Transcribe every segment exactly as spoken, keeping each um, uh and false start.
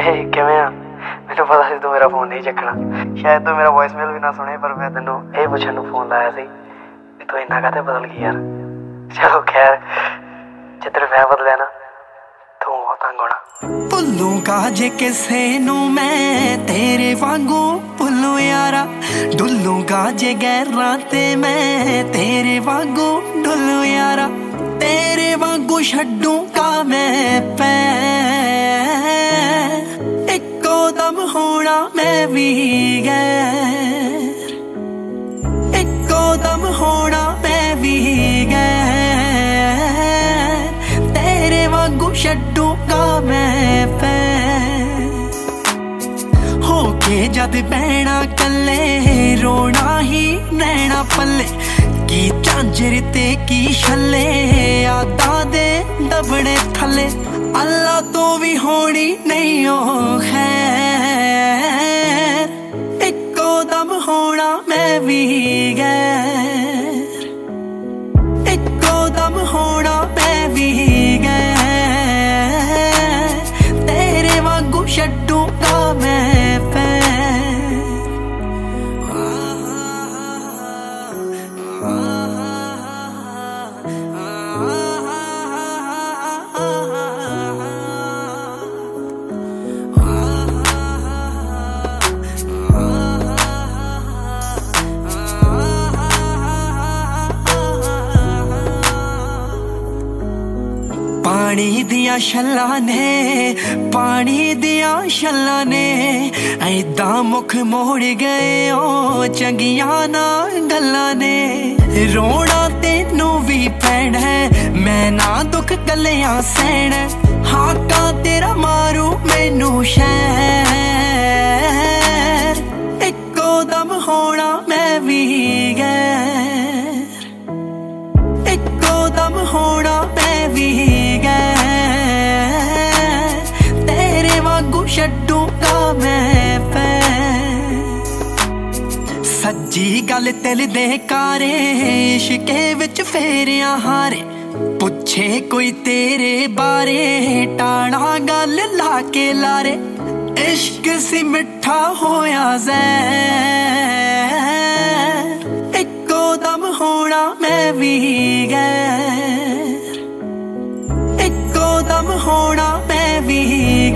किवें आ? मैनूं पता सी तू मेरा फोन नहीं चकना, शायद तू मेरा वॉइस मेल भी ना सुने, पर मैं तेनों ये पुछण नूं फोन लाया सी कि तू इन्ना काहते बदल गई यार। चलो खैर, जिद्दण मैं बदलिया ना तू बहुत तंग होना। भुल्लूंगा जे किसे नूं मैं तेरे वांगू भुल्लूं यारा, डुल्लूंगा जे गैरां ते मैं तेरे वांगू डुल्लूं यारा, तेरे वांगू छड्डूंगा मैं पैर, इक्को दम होना मैं भी गैर, इक्को दम होना मैं भी गैर, तेरे वांगू छड्डूंगा मैं पैर, होके जद बहना कल्ले रोना ही नैना पल्ले, की झांझर ते की छल्ले यादां दे दबने थल्ले, अल्लाह तो भी होनी नहीं ओ खैर, इक्को दम होना मैं भी गैर, इक्को दम होना मैं भी गैर, तेरे वांगू छड्डूंगा मैं पैर। पानी दिया छल्लां ने, पानी दिया छल्लां ने, ऐदां मुख मोड़ गए ओ चंगियां ना गल्लां ने, रोना तेनू भी पैना है, मैं ना दुख गल्लियां सहना, हाका तेरा मारू मैनू शहर, इक्को दम होना मैं भी गैर, इक्को दम होना मैं भी गैर, तेरे वांगू छड्डूंगा मैं पैर, सज्जी गल तिल दे कारे, इश्के विच फेरिया हारे, पुछे कोई तेरे बारे, टाणा गल लाके लारे, इश्क सी मिठा होया ज़हर, इक्को दम होना मैं भी गैर, इक्को दम होना मैं भी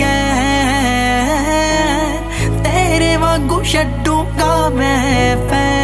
गैर, तेरे वांगू छड्डूंगा मैं पैर।